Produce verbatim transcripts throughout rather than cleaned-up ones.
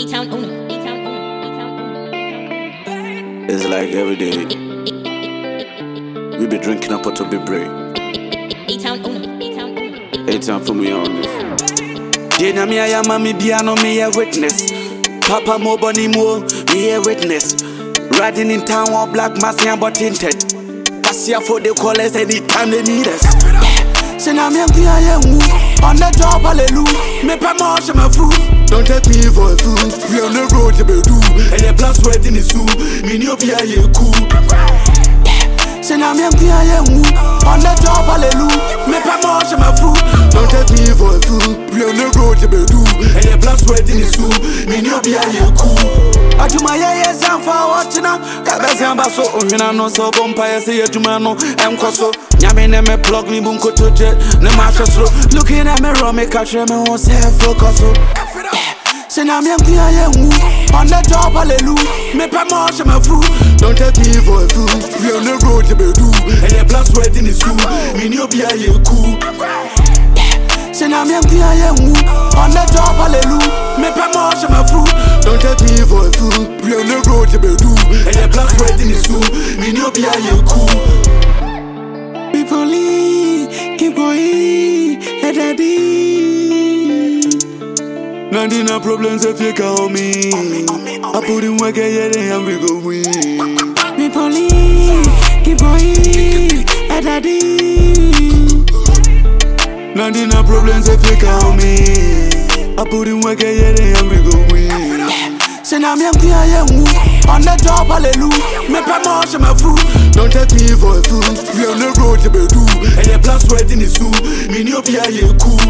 A-Town owner, A-Town owner, A-Town owner. It's like every day we be drinking up to be brave. A-Town owner, A-Town owner. A-Town put me on this. Dina mi aya mami piano me a witness. Papa mo bunny mo me a witness. Riding in town all black mask and but tinted. Cassia for the callers anytime they need us. Say na me am on the job, hallelujah. Me pa more my food. Don't take me for a fool. We on the road to be do. And the plus wet in the zoo. Me no be a ye cool. Say na me am on the job, hallelujah. Me pa more my food. Don't take me for a fool. We on the road to be do. And the plus wet in the zoo. Me no be a ye cool. I do my yes and for watching now. Cabazamba so on no so bumpire say to mano and coso. Yamine me plug me bunko to jet. No matter slow. Looking at me rum, me catch me on self focus. Say na me am on the job, hallelujah. Me pa more my food. Don't take me for a fool. We on the road to be do. And the plus wet in the zoo. Me no be a ye cool. Say na me am on the job, hallelujah. Me pa more my food. Don't take me for a fool. We on the road to be do. And the plus wet in the zoo. Me no be a ye cool. People keep going, let that be. Nothing no problems if you call me. I put in work and we go win. People keep going, let that be. Nothing no problems if you call me. I put in work and we go win. Say na me am on the job, hallelujah. Me pa more my food. Don't take me for a fool. We on the road to be do. And the plus wet in the zoo. Me no be a ye cool.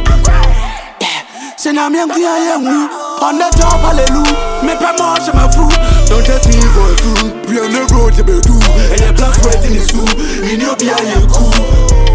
Say na me am on the job, hallelujah. Me pa more my food. Don't take me for a fool. We on the road to be do. And the plus wet in the zoo. Me no be a ye cool.